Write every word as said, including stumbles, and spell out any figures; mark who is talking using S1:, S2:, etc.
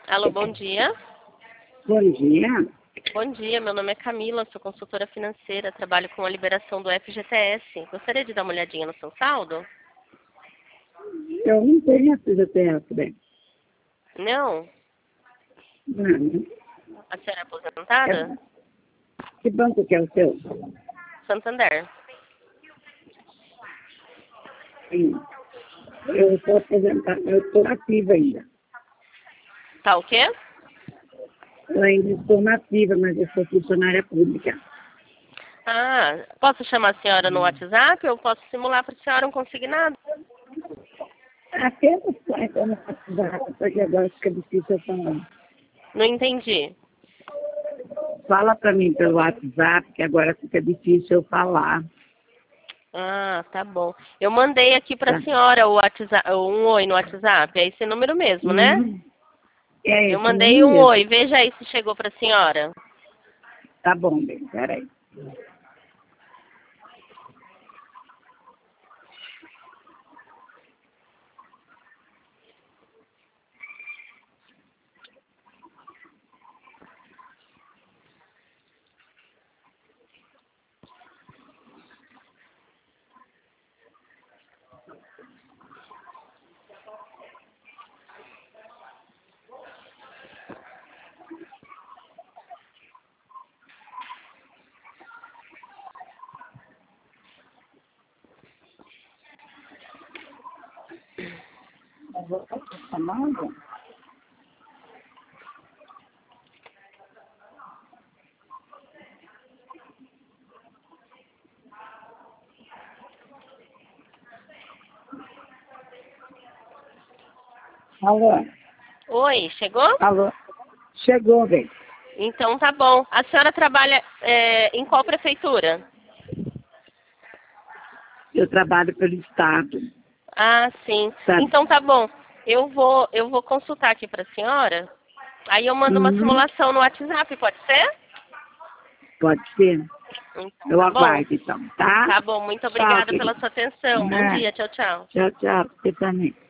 S1: Alô, bom dia.
S2: Bom dia.
S1: Bom dia, meu nome é Camila, sou consultora financeira, trabalho com a liberação do F G T S. Gostaria de dar uma olhadinha no seu saldo?
S2: Eu não tenho F G T S, bem.
S1: Não?
S2: Não.
S1: A senhora é aposentada?
S2: É, que banco que é o seu?
S1: Santander.
S2: Sim. Eu estou aposentada, eu estou ativa ainda.
S1: Tá o quê?
S2: Eu ainda estou nativa, mas eu sou funcionária pública.
S1: Ah, posso chamar a senhora no WhatsApp ou posso simular para a senhora um consignado?
S2: Apenas para no WhatsApp, porque agora fica difícil eu falar.
S1: Não entendi.
S2: Fala para mim pelo WhatsApp, que agora fica difícil eu falar.
S1: Ah, tá bom. Eu mandei aqui para a
S2: Tá?
S1: senhora o WhatsApp, um oi no WhatsApp, é esse número mesmo, né?
S2: Hum, é
S1: Eu
S2: esse
S1: mandei
S2: número
S1: um
S2: mesmo.
S1: oi, veja aí se chegou para a senhora.
S2: Tá bom, bem, peraí. Eu vou estar chamando? Alô?
S1: Oi, chegou?
S2: Alô? Chegou, bem.
S1: Então tá bom. A senhora trabalha é, em qual prefeitura?
S2: Eu trabalho pelo Estado.
S1: Ah, sim.
S2: Sabe?
S1: Então tá bom. Eu vou, eu vou consultar aqui para a senhora. Aí eu mando uma
S2: Uhum.
S1: simulação no WhatsApp, pode ser?
S2: Pode ser.
S1: Então
S2: Eu
S1: tá bom.
S2: aguardo, então, tá?
S1: Tá bom, muito
S2: Tchau,
S1: obrigada pela
S2: querida.
S1: sua atenção. Bom
S2: É.
S1: dia, tchau, tchau.
S2: Tchau, tchau. Você também.